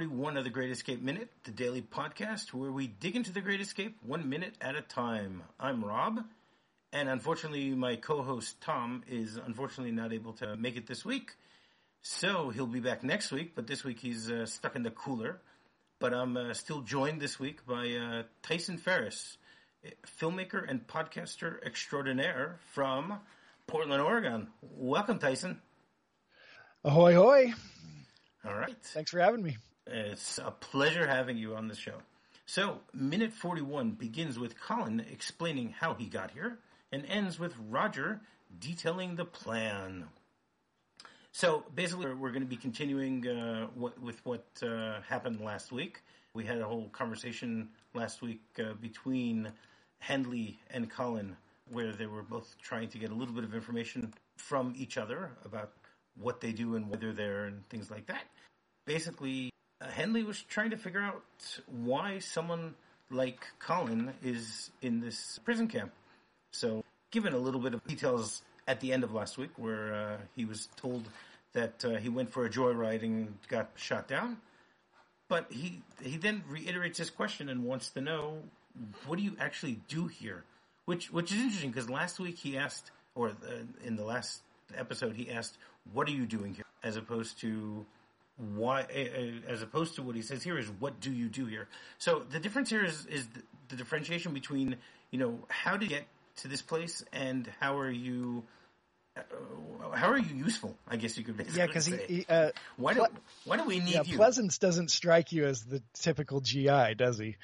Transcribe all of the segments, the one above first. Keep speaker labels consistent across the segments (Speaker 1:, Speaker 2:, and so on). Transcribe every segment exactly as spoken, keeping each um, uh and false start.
Speaker 1: forty-one of the Great Escape Minute, the daily podcast where we dig into the Great Escape one minute at a time. I'm Rob, and unfortunately my co-host Tom is unfortunately not able to make it this week, so he'll be back next week, but this week he's uh, stuck in the cooler. But I'm uh, still joined this week by uh, Tyson Ferris, filmmaker and podcaster extraordinaire from Portland, Oregon. Welcome, Tyson.
Speaker 2: Ahoy, hoy.
Speaker 1: All right.
Speaker 2: Thanks for having me.
Speaker 1: It's a pleasure having you on the show. So, minute forty-one begins with Colin explaining how he got here and ends with Roger detailing the plan. So, basically, we're going to be continuing uh, what, with what uh, happened last week. We had a whole conversation last week uh, between Hendley and Colin where they were both trying to get a little bit of information from each other about what they do and why they're there and things like that. Basically, uh, Hendley was trying to figure out why someone like Colin is in this prison camp. So, given a little bit of details at the end of last week where uh, he was told that uh, he went for a joyride and got shot down, but he he then reiterates his question and wants to know, what do you actually do here? Which which is interesting because last week he asked, or uh, in the last episode he asked, what are you doing here? As opposed to why, uh, as opposed to what he says here is, what do you do here? So the difference here is, is the, the differentiation between, you know, how to get to this place and how are you, uh, how are you useful? I guess you could basically
Speaker 2: yeah, because
Speaker 1: say.
Speaker 2: He, he, uh,
Speaker 1: why do why do we need
Speaker 2: yeah,
Speaker 1: you?
Speaker 2: Pleasance doesn't strike you as the typical G I, does he?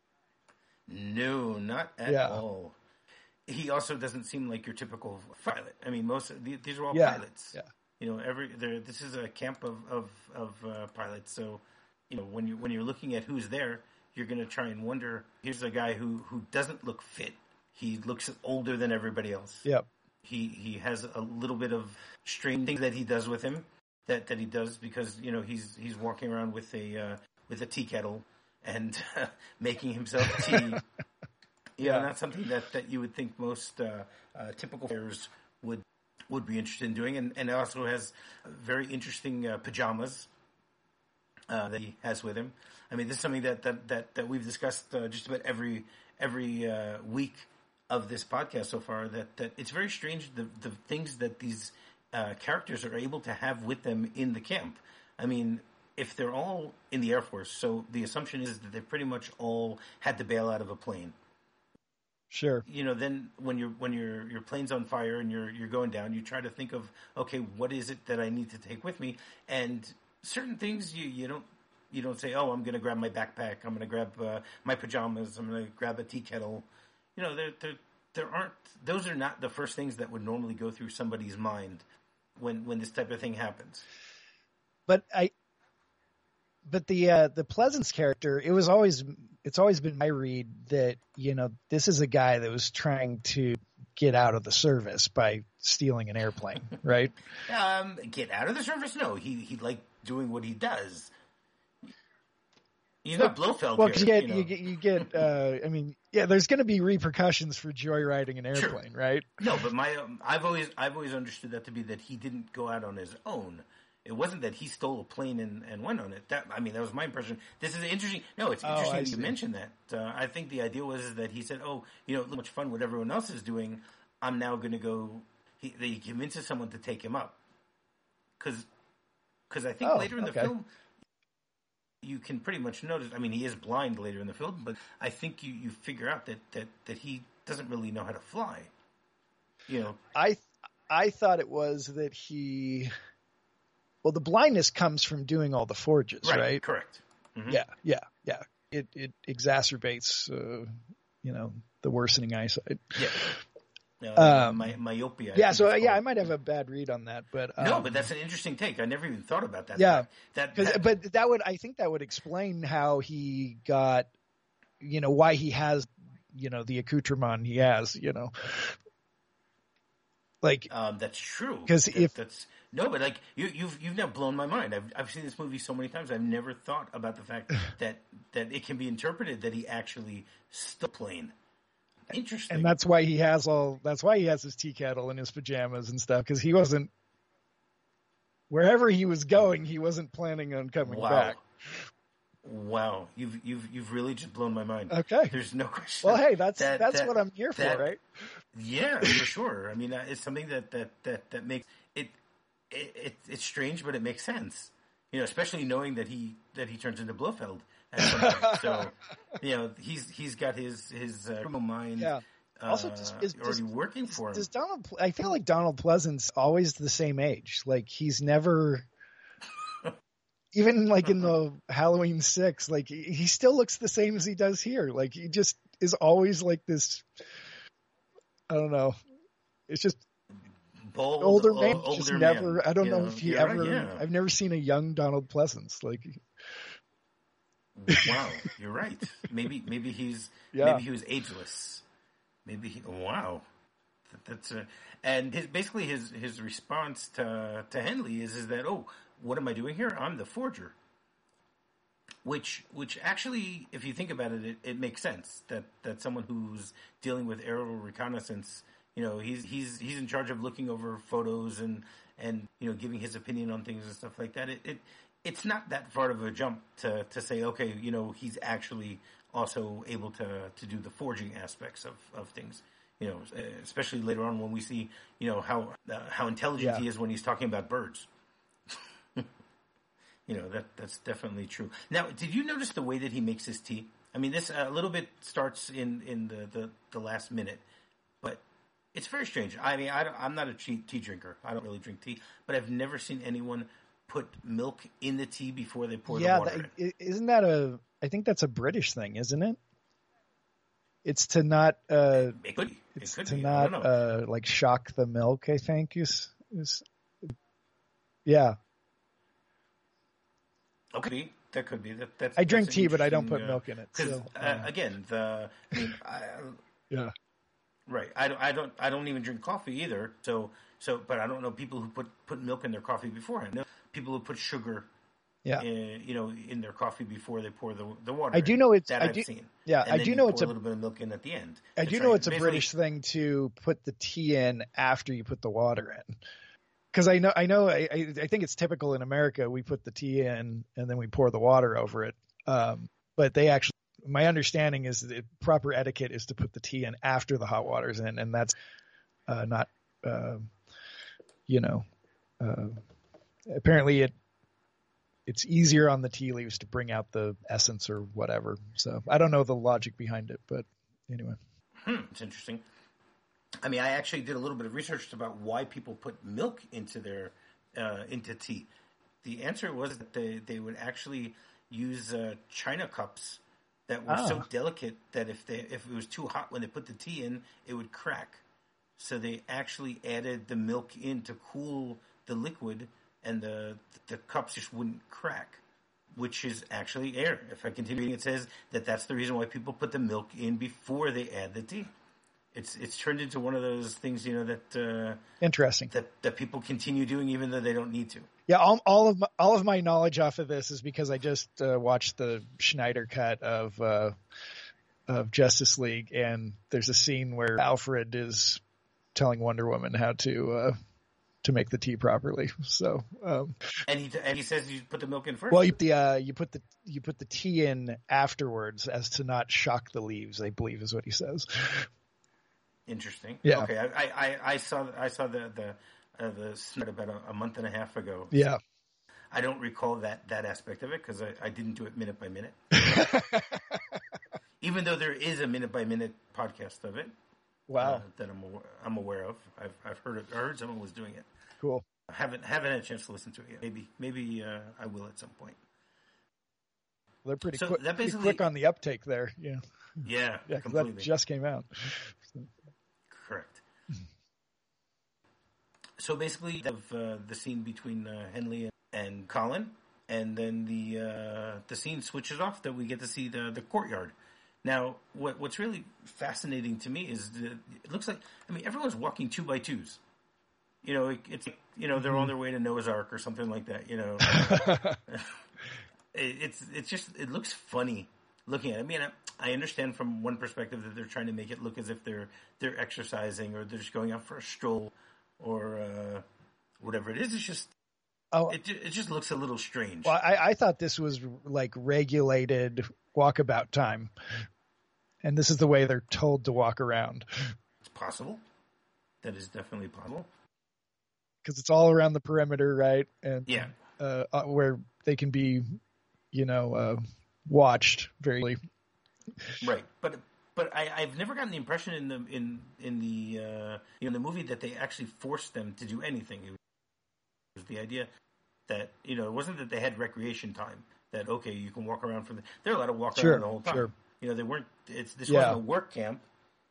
Speaker 1: No, not at
Speaker 2: yeah.
Speaker 1: all. He also doesn't seem like your typical pilot. I mean, most of the, these are all
Speaker 2: yeah.
Speaker 1: pilots.
Speaker 2: Yeah.
Speaker 1: You know, every there. This is a camp of of, of uh, pilots. So, you know, when you when you're looking at who's there, you're going to try and wonder. Here's a guy who, who doesn't look fit. He looks older than everybody else.
Speaker 2: Yep.
Speaker 1: He he has a little bit of strange things that he does with him. That, that he does because you know he's he's walking around with a uh, with a tea kettle and uh, making himself tea. Yeah, know, not something that, that you would think most uh, uh, typical players would would be interested in doing. And, and it also has very interesting uh, pajamas uh, that he has with him. I mean, this is something that that, that, that we've discussed uh, just about every every uh, week of this podcast so far, that, that it's very strange the, the things that these uh, characters are able to have with them in the camp. I mean, if they're all in the Air Force, so the assumption is that they pretty much all had to bail out of a plane.
Speaker 2: Sure.
Speaker 1: You know, then when you're when your your plane's on fire and you're you're going down, you try to think of, okay, what is it that I need to take with me? And certain things you, you don't you don't say, oh, I'm going to grab my backpack, I'm going to grab uh, my pajamas, I'm going to grab a tea kettle. You know, there there there aren't those are not the first things that would normally go through somebody's mind when when this type of thing happens.
Speaker 2: But I. But the uh, the Pleasance character, it was always it's always been my read that, you know, this is a guy that was trying to get out of the service by stealing an airplane, right?
Speaker 1: um, get out of the service? No, he he liked doing what he does. He's not Blofeld.
Speaker 2: Well, because you get,
Speaker 1: you, know?
Speaker 2: you get you get uh, I mean, yeah, there's going to be repercussions for joyriding an airplane,
Speaker 1: sure.
Speaker 2: right?
Speaker 1: No, but my um, I've always I've always understood that to be that he didn't go out on his own. It wasn't that he stole a plane and, and went on it. That I mean, that was my impression. This is interesting. No, it's interesting
Speaker 2: oh,
Speaker 1: that you mentioned that. Uh, I think the idea was that he said, "Oh, you know, look how much fun what everyone else is doing. I'm now going to go." He, he convinces someone to take him up because because I think
Speaker 2: oh,
Speaker 1: later in the
Speaker 2: okay.
Speaker 1: film you can pretty much notice. I mean, he is blind later in the film, but I think you, you figure out that, that, that he doesn't really know how to fly. You know,
Speaker 2: I I thought it was that he. Well, the blindness comes from doing all the forges, right?
Speaker 1: right? Correct. Mm-hmm.
Speaker 2: Yeah, yeah, yeah. It it exacerbates, uh, you know, the worsening eyesight.
Speaker 1: Yeah. Uh,
Speaker 2: um,
Speaker 1: my, myopia.
Speaker 2: Yeah, so yeah, I might have a bad read on that, but um,
Speaker 1: no, but that's an interesting take. I never even thought about that.
Speaker 2: Yeah,
Speaker 1: that, that
Speaker 2: but that would I think that would explain how he got, you know, why he has, you know, the accoutrement he has, you know. Like
Speaker 1: um, that's true.
Speaker 2: Because
Speaker 1: that,
Speaker 2: if
Speaker 1: that's no, but like you, you've you've now blown my mind. I've I've seen this movie so many times. I've never thought about the fact that that it can be interpreted that he actually stole a plane. Interesting.
Speaker 2: And that's why he has all. That's why he has his tea kettle and his pajamas and stuff, because he wasn't. Wherever he was going, he wasn't planning on coming
Speaker 1: wow.
Speaker 2: back.
Speaker 1: Wow, you've you've you've really just blown my mind.
Speaker 2: Okay.
Speaker 1: There's no question.
Speaker 2: Well, hey, that's
Speaker 1: that,
Speaker 2: that's
Speaker 1: that,
Speaker 2: what I'm here
Speaker 1: that,
Speaker 2: for, right?
Speaker 1: Yeah, for sure. I mean, uh, it's something that that that that makes it, it it it's strange, but it makes sense. You know, especially knowing that he that he turns into Blofeld at some point. So, you know, he's he's got his his uh, criminal mind.
Speaker 2: Yeah. Also,
Speaker 1: uh,
Speaker 2: just, is,
Speaker 1: already
Speaker 2: does,
Speaker 1: working for him.
Speaker 2: Does Donald? I feel like Donald Pleasant's always the same age. Like he's never, even like in the Halloween Six, like he, he still looks the same as he does here. Like he just is always like this. I don't know. It's just
Speaker 1: Bold,
Speaker 2: older man.
Speaker 1: older
Speaker 2: Just
Speaker 1: man,
Speaker 2: never. I don't
Speaker 1: you
Speaker 2: know,
Speaker 1: know,
Speaker 2: if he
Speaker 1: you're
Speaker 2: ever.
Speaker 1: right, yeah.
Speaker 2: I've never seen a young Donald Pleasance. Like.
Speaker 1: Wow, you're right. Maybe maybe he's
Speaker 2: Yeah.
Speaker 1: maybe he was ageless. Maybe he, wow, that, that's a, and his basically his his response to to Henley is is that, oh, what am I doing here? I'm the forger. Which which actually, if you think about it, it, it makes sense that, that someone who's dealing with aerial reconnaissance, you know, he's he's he's in charge of looking over photos and and you know giving his opinion on things and stuff like that. It, it it's not that far of a jump to, to say, okay, you know, he's actually also able to, to do the forging aspects of, of things, you know, especially later on when we see, you know, how uh, how intelligent
Speaker 2: Yeah.
Speaker 1: he is when he's talking about birds. You know, that that's definitely true. Now, did you notice the way that he makes his tea? I mean, this a little bit starts in, in the, the, the last minute, but it's very strange. I mean, I don't, I'm not a tea, tea drinker. I don't really drink tea, but I've never seen anyone put milk in the tea before they pour
Speaker 2: Yeah,
Speaker 1: the water
Speaker 2: that,
Speaker 1: in.
Speaker 2: i- isn't that a? I think that's a British thing, isn't it? It's to not. Uh,
Speaker 1: It could be. It
Speaker 2: it's
Speaker 1: could
Speaker 2: to
Speaker 1: be. I
Speaker 2: not
Speaker 1: don't know.
Speaker 2: uh, like shock the milk. I think is is. Yeah,
Speaker 1: Okay, that could be. That, that's,
Speaker 2: I drink
Speaker 1: that's an
Speaker 2: tea, but I don't put
Speaker 1: interesting,
Speaker 2: milk in it.
Speaker 1: Because
Speaker 2: So,
Speaker 1: uh,
Speaker 2: uh,
Speaker 1: again, the I mean, I,
Speaker 2: yeah,
Speaker 1: right. I don't. I don't. I don't even drink coffee either. So so, but I don't know people who put, put milk in their coffee beforehand. No, people who put sugar,
Speaker 2: yeah.
Speaker 1: in, you know, in their coffee before they pour the the water.
Speaker 2: I do
Speaker 1: in.
Speaker 2: know it's.
Speaker 1: that
Speaker 2: I
Speaker 1: I've
Speaker 2: do.
Speaker 1: seen.
Speaker 2: Yeah,
Speaker 1: And
Speaker 2: I
Speaker 1: then
Speaker 2: do
Speaker 1: you
Speaker 2: know
Speaker 1: pour
Speaker 2: it's
Speaker 1: a
Speaker 2: a.
Speaker 1: little bit of milk in at the end.
Speaker 2: I
Speaker 1: to
Speaker 2: do
Speaker 1: try
Speaker 2: know
Speaker 1: and
Speaker 2: it's a
Speaker 1: basically-
Speaker 2: British thing to put the tea in after you put the water in. Because I know, I know, I, I I think it's typical in America. We put the tea in and then we pour the water over it. Um, but they actually, my understanding is that proper etiquette is to put the tea in after the hot water's in, and that's uh, not, uh, you know, uh, apparently it it's easier on the tea leaves to bring out the essence or whatever. So I don't know the logic behind it, but anyway.
Speaker 1: Hmm, it's interesting. I mean, I actually did a little bit of research about why people put milk into their uh, into tea. The answer was that they, they would actually use uh, china cups that were so
Speaker 2: Ah.
Speaker 1: delicate that if they if it was too hot when they put the tea in, it would crack. So they actually added the milk in to cool the liquid, and the the cups just wouldn't crack, which is actually air. If I continue reading, it says that that's the reason why people put the milk in before they add the tea. It's it's turned into one of those things, you know, that uh,
Speaker 2: Interesting.
Speaker 1: that that people continue doing even though they don't need to.
Speaker 2: Yeah, all, all of my, all of my knowledge off of this is because I just uh, watched the Schneider cut of uh, of Justice League, and there's a scene where Alfred is telling Wonder Woman how to uh, to make the tea properly. So, um,
Speaker 1: And he and he says you put the milk in first.
Speaker 2: well, you the uh, you put the you put the tea in afterwards as to not shock the leaves, I believe is what he says.
Speaker 1: Interesting.
Speaker 2: Yeah.
Speaker 1: Okay. I, I, I saw I saw the the uh, the snort about a, a month and a half ago.
Speaker 2: Yeah.
Speaker 1: I don't recall that, that aspect of it because I, I didn't do it minute by minute. Even though there is a minute by minute podcast of it.
Speaker 2: Wow.
Speaker 1: Uh, that I'm aware, I'm aware of. I've I've heard it. I heard someone was doing it.
Speaker 2: Cool.
Speaker 1: I haven't haven't had a chance to listen to it yet. Maybe maybe uh, I will at some point.
Speaker 2: They're pretty
Speaker 1: So
Speaker 2: quick,
Speaker 1: that
Speaker 2: pretty
Speaker 1: basically-
Speaker 2: quick on the uptake there. Yeah.
Speaker 1: Yeah.
Speaker 2: Yeah, 'cause
Speaker 1: completely.
Speaker 2: that just came out.
Speaker 1: Correct. So basically, you have uh, the scene between uh, Henley and Colin, and then the uh, the scene switches off. That we get to see the the courtyard. Now, what what's really fascinating to me is that it looks like I mean everyone's walking two by twos. You know, it, it's you know they're on their way to Noah's Ark or something like that. You know, it, it's it's just it looks funny looking at it. I mean, I, I understand from one perspective that they're trying to make it look as if they're they're exercising or they're just going out for a stroll or uh, whatever it is. It's just
Speaker 2: Oh,
Speaker 1: it it just looks a little strange.
Speaker 2: well, I, I thought this was like regulated walkabout time, and this is the way they're told to walk around.
Speaker 1: It's possible. That is definitely possible.
Speaker 2: Because it's all around the perimeter, right? And
Speaker 1: yeah,
Speaker 2: uh, uh, where they can be, you know, uh, watched very.
Speaker 1: Right, but but I, I've never gotten the impression in the in in the uh, you know in the movie that they actually forced them to do anything. It was the idea that you know it wasn't that they had recreation time. That okay, you can walk around for the. They're allowed to walk
Speaker 2: sure,
Speaker 1: around the whole time.
Speaker 2: Sure.
Speaker 1: You know they weren't. It's this
Speaker 2: yeah.
Speaker 1: wasn't a work camp.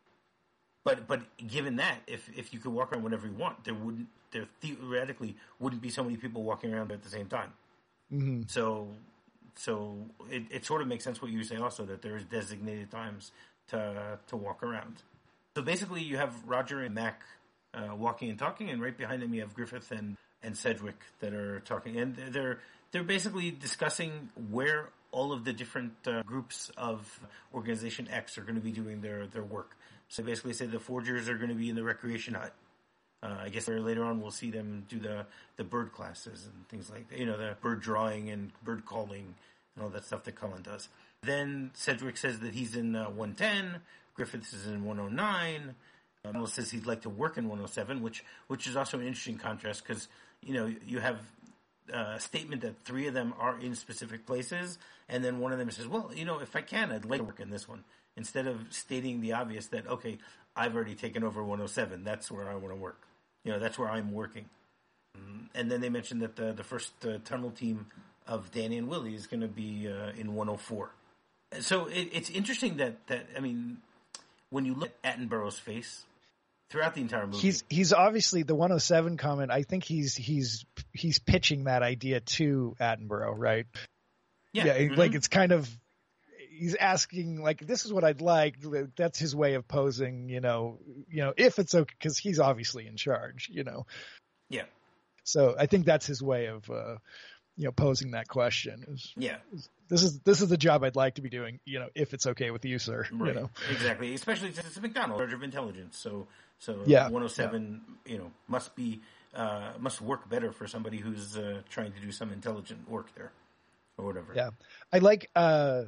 Speaker 1: But but given that, if if you could walk around whenever you want, there wouldn't there theoretically wouldn't be so many people walking around at the same time.
Speaker 2: Mm-hmm.
Speaker 1: So so it, it sort of makes sense what you say also that there's designated times to to walk around. So basically, you have Roger and Mac uh, walking and talking, and right behind them you have Griffith and, and Sedgwick that are talking, and they're they're basically discussing where all of the different uh, groups of Organization X are going to be doing their, their work. So basically say the Forgers are going to be in the recreation hut. Uh, I guess later on we'll see them do the, the bird classes and things like that. You know, the bird drawing and bird calling and all that stuff that Cullen does. Then Sedgwick says that he's in uh, one ten. Griffiths is in one oh nine. Uh, Mel says he'd like to work in one oh seven, which which is also an interesting contrast because, you know, you have a statement that three of them are in specific places, and then one of them says, well, you know, if I can, I'd like to work in this one. Instead of stating the obvious that, okay, I've already taken over one oh seven. That's where I want to work. You know, that's where I'm working. Um, and then they mentioned that the, the first uh, tunnel team of Danny and Willie is going to be uh, in one oh four. So it, it's interesting that, that, I mean, when you look at Attenborough's face throughout the entire movie.
Speaker 2: He's he's obviously the one oh seven comment. I think he's he's he's pitching that idea to Attenborough, right?
Speaker 1: Yeah.
Speaker 2: Yeah,
Speaker 1: Mm-hmm.
Speaker 2: like it's kind of he's asking like this is what I'd like. That's his way of posing, you know, you know, if it's okay cuz he's obviously in charge, you know.
Speaker 1: Yeah.
Speaker 2: So I think that's his way of uh you know posing that question. Is,
Speaker 1: yeah.
Speaker 2: Is, this is this is the job I'd like to be doing, you know, if it's okay with you, sir.
Speaker 1: Right.
Speaker 2: You know.
Speaker 1: Exactly. Especially since it's a McDonald, charge of intelligence. So so
Speaker 2: yeah.
Speaker 1: one oh seven, yeah. you know, must be uh, must work better for somebody who's uh, trying to do some intelligent work there, or whatever.
Speaker 2: Yeah, I like uh,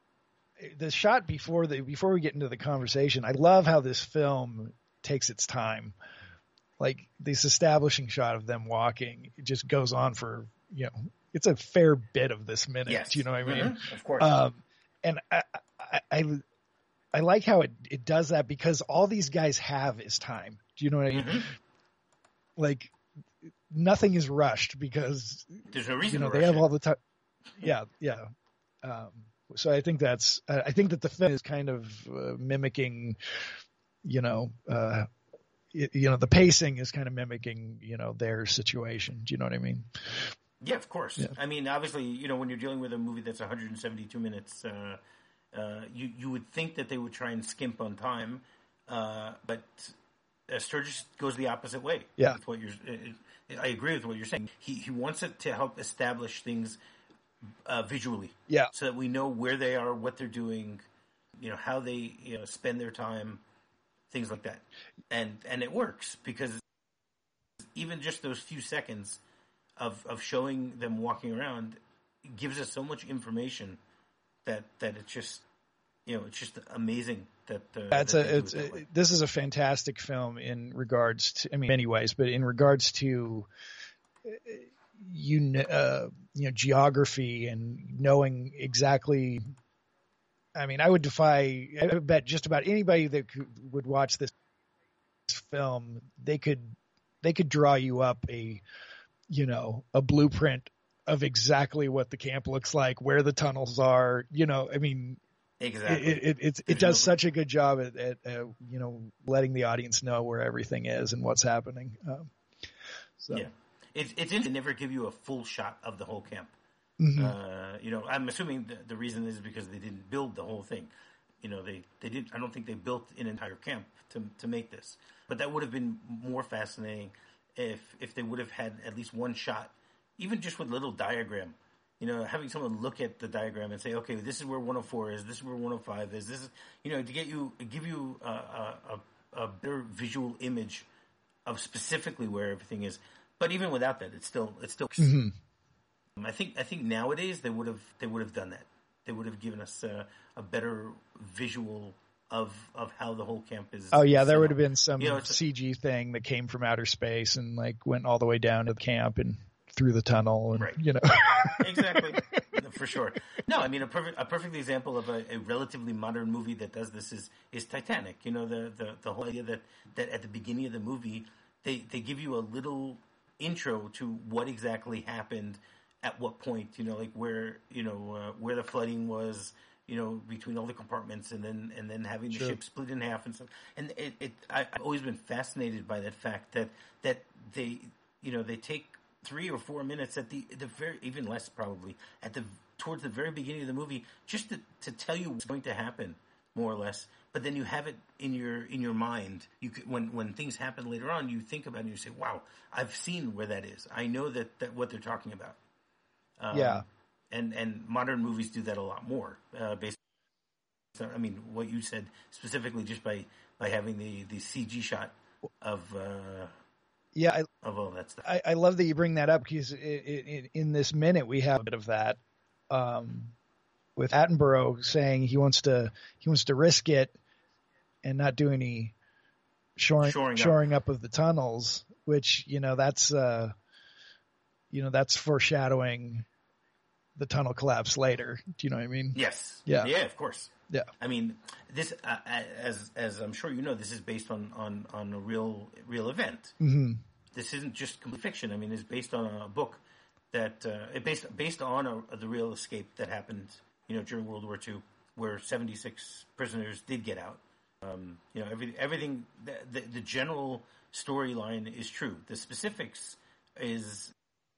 Speaker 2: the shot before the before we get into the conversation. I love how this film takes its time. Like this establishing shot of them walking, it just goes on for you know, it's a fair bit of this minute.
Speaker 1: Yes.
Speaker 2: You know what I mean?
Speaker 1: Mm-hmm. Of course.
Speaker 2: Um, and I, I, I I like how it, it does that because all these guys have is time. Do you know what I mean?
Speaker 1: Mm-hmm.
Speaker 2: Like nothing is rushed because
Speaker 1: there's no reason
Speaker 2: you know
Speaker 1: to
Speaker 2: they have
Speaker 1: it.
Speaker 2: all the time. Yeah, yeah. Um, so I think that's I think that the film is kind of uh, mimicking, you know, uh, it, you know, the pacing is kind of mimicking, you know, their situation. Do you know what I mean?
Speaker 1: Yeah, of course.
Speaker 2: Yeah.
Speaker 1: I mean, obviously, you know, when you're dealing with a movie that's one hundred seventy-two minutes. Uh, Uh, you you would think that they would try and skimp on time, uh, but uh, Sturges goes the opposite way.
Speaker 2: Yeah,
Speaker 1: with what you're, uh, I agree with what you're saying. He he wants it to help establish things uh, visually.
Speaker 2: Yeah,
Speaker 1: so that we know where they are, what they're doing, you know, how they you know spend their time, things like that, and and it works because even just those few seconds of of showing them walking around gives us so much information. That that it's just you know it's just amazing that uh,
Speaker 2: that's
Speaker 1: that
Speaker 2: a it's
Speaker 1: it
Speaker 2: a, this is a fantastic film in regards to I mean many ways, but in regards to you uh, you know geography and knowing exactly. I mean, I would defy. I would bet just about anybody that could, would watch this film, they could they could draw you up a you know a blueprint of exactly what the camp looks like, where the tunnels are, you know, I mean,
Speaker 1: exactly.
Speaker 2: it, it, it, it does such a good job at, at uh, you know, letting the audience know where everything is and what's happening. Um, so.
Speaker 1: Yeah. It's, it's interesting to never give you a full shot of the whole camp.
Speaker 2: Mm-hmm.
Speaker 1: Uh, you know, I'm assuming the, the reason is because they didn't build the whole thing. You know, they, they did, I don't think they built an entire camp to, to make this, but that would have been more fascinating if, if they would have had at least one shot. Even just with a little diagram, you know, having someone look at the diagram and say, okay, this is where one oh four is, this is where one oh five is, this is, you know, to get you, give you a, a, a better visual image of specifically where everything is. But even without that, it's still it's still.
Speaker 2: Mm-hmm.
Speaker 1: I think I think nowadays they would have they would have done that. They would have given us a, a better visual of of how the whole camp is.
Speaker 2: Oh yeah,
Speaker 1: is
Speaker 2: there
Speaker 1: set
Speaker 2: would
Speaker 1: up.
Speaker 2: have been some
Speaker 1: You know, it's-
Speaker 2: C G thing that came from outer space and like went all the way down to the camp and through the tunnel, and
Speaker 1: Right.
Speaker 2: you know.
Speaker 1: Exactly, for sure. No, I mean a perfect a perfect example of a, a relatively modern movie that does this is is Titanic. You know, the, the, the whole idea that, that at the beginning of the movie they, they give you a little intro to what exactly happened at what point. You know, like where you know uh, where the flooding was. You know, between all the compartments, and then and then having the
Speaker 2: Sure.
Speaker 1: ship split in half and stuff. And it, it I, I've always been fascinated by that fact that that they you know they take three or four minutes at the the very even less probably at the towards the very beginning of the movie just to, to tell you what's going to happen more or less, but then you have it in your in your mind. You could, when when things happen later on, you think about it and you say, wow, I've seen where that is. I know that, that what they're talking about. Um,
Speaker 2: Yeah.
Speaker 1: and and modern movies do that a lot more uh, based on, I mean what you said specifically just by by having the the C G shot of uh
Speaker 2: Yeah, I,
Speaker 1: of all that stuff.
Speaker 2: I, I love that you bring that up because it, it, it, in this minute we have a bit of that, um, with Attenborough saying he wants to he wants to risk it and not do any shoring
Speaker 1: Shoring
Speaker 2: shoring,
Speaker 1: up.
Speaker 2: up. of the tunnels, which you know that's uh, you know that's foreshadowing the tunnel collapse later. Do you know what I mean?
Speaker 1: Yes.
Speaker 2: Yeah.
Speaker 1: Yeah, of course.
Speaker 2: Yeah.
Speaker 1: I mean, this uh, as as I'm sure you know, this is based on, on, on a real real event.
Speaker 2: Mm-hmm.
Speaker 1: This isn't just complete fiction. I mean, it's based on a book that uh, it based based on a, the real escape that happened, you know, during World War Two, where seventy-six prisoners did get out. Um, you know, every, everything. The, the, the general storyline is true. The specifics is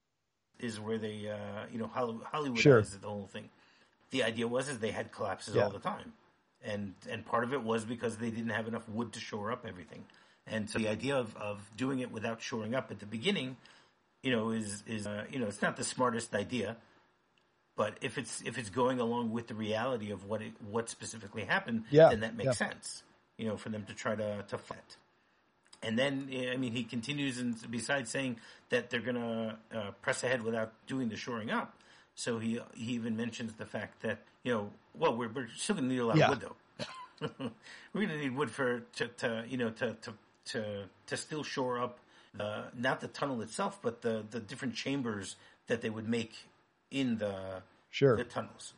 Speaker 1: is where they, uh, you know, Hollywood
Speaker 2: Sure.
Speaker 1: is the whole thing. The idea was is they had collapses
Speaker 2: Yeah.
Speaker 1: all the time, and and part of it was because they didn't have enough wood to shore up everything, and so the idea of, of doing it without shoring up at the beginning, you know, is is uh, you know, it's not the smartest idea, but if it's if it's going along with the reality of what it, what specifically happened,
Speaker 2: Yeah,
Speaker 1: then that makes
Speaker 2: yeah.
Speaker 1: sense, you know, for them to try to to fight. And then, I mean, he continues, and besides saying that they're going to uh, press ahead without doing the shoring up, so he he even mentions the fact that, you know, well, we're, we're still going to need a lot
Speaker 2: Yeah.
Speaker 1: of wood, though. We're going to need wood for to, to you know to to to to still shore up uh, not the tunnel itself, but the the different chambers that they would make in the
Speaker 2: Sure.
Speaker 1: the tunnels.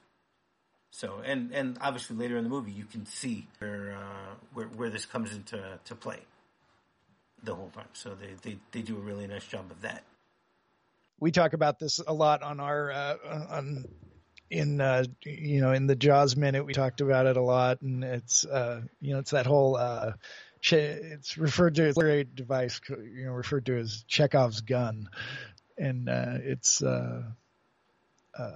Speaker 1: So, and and obviously later in the movie, you can see where uh, where where this comes into to play the whole time. So they, they, they do a really nice job of that.
Speaker 2: We talk about this a lot on our uh, on in uh, you know in the Jaws minute. We talked about it a lot, and it's uh, you know it's that whole uh, che- it's referred to as a device, you know, referred to as Chekhov's gun, and uh, it's uh, uh,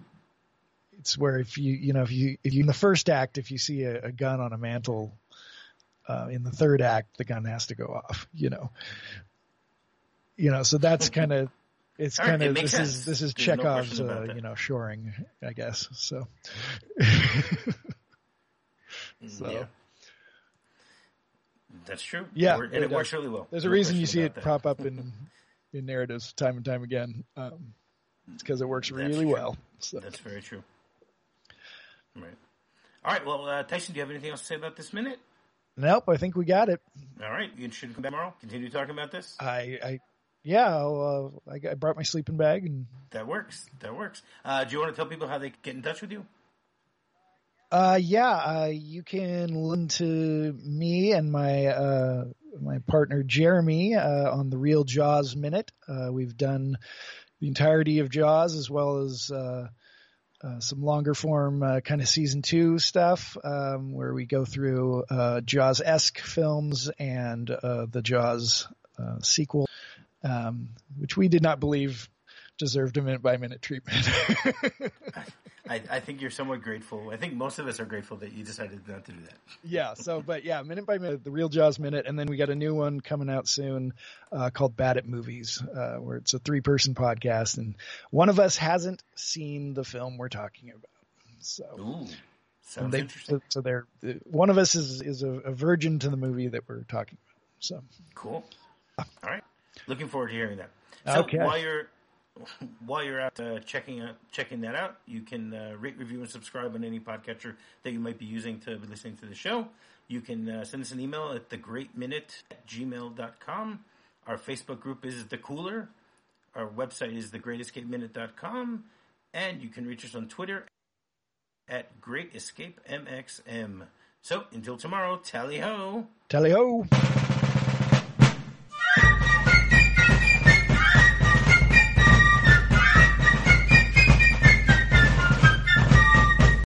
Speaker 2: it's where if you you know if you if you in the first act if you see a, a gun on a mantle. Uh, in the third act, the gun has to go off, you know, you know, so that's kind of, it's
Speaker 1: All right,
Speaker 2: kind
Speaker 1: it
Speaker 2: of,
Speaker 1: makes
Speaker 2: this
Speaker 1: sense.
Speaker 2: is, this is
Speaker 1: There's no
Speaker 2: Chekhov's,
Speaker 1: question about
Speaker 2: uh,
Speaker 1: that.
Speaker 2: you know, shoring, I guess. So, so
Speaker 1: Yeah. That's true.
Speaker 2: Yeah,
Speaker 1: It worked-
Speaker 2: it
Speaker 1: and it
Speaker 2: does.
Speaker 1: works really well.
Speaker 2: there's a
Speaker 1: No
Speaker 2: reason you
Speaker 1: question
Speaker 2: see
Speaker 1: about
Speaker 2: it
Speaker 1: that.
Speaker 2: pop up in, in narratives time and time again. Um, it's because it works
Speaker 1: That's
Speaker 2: really
Speaker 1: true.
Speaker 2: well. So.
Speaker 1: That's very true. Right. All right. Well, uh, Tyson, do you have anything else to say about this minute?
Speaker 2: Nope, I think we got it.
Speaker 1: All right. You should come back tomorrow. Continue talking about this.
Speaker 2: I, I, yeah, I'll, uh, I, I brought my sleeping bag and,
Speaker 1: That works. That works. Uh, do you want to tell people how they can get in touch with you?
Speaker 2: Uh, yeah, uh, you can listen to me and my uh, my partner Jeremy uh, on the Real Jaws Minute. Uh, we've done the entirety of Jaws as well as uh, uh, some longer form uh, kind of season two stuff um, where we go through uh, Jaws-esque films and uh, the Jaws uh, sequel, um, which we did not believe deserved a minute by minute treatment.
Speaker 1: I, I think you're somewhat grateful. I think most of us are grateful that you decided not to do that.
Speaker 2: Yeah. So, but yeah, minute by minute, the Real Jaws Minute, and then we got a new one coming out soon uh, called Bad at Movies, uh, where it's a three-person podcast, and one of us hasn't seen the film we're talking about. So,
Speaker 1: Ooh,
Speaker 2: and
Speaker 1: sounds
Speaker 2: they,
Speaker 1: interesting.
Speaker 2: so they're one of us is is a, a virgin to the movie that we're talking about. So,
Speaker 1: Cool. All right. looking forward to hearing that. So
Speaker 2: okay.
Speaker 1: while you're while you're out uh, checking out, checking that out, you can uh, rate, review, and subscribe on any podcatcher that you might be using to be listening to the show. You can uh, send us an email at the great minute at gmail dot com. Our Facebook group is The Cooler. Our website is the great escape minute dot com. And you can reach us on Twitter at great escape m x m. So, until tomorrow, tally-ho!
Speaker 2: Tally-ho!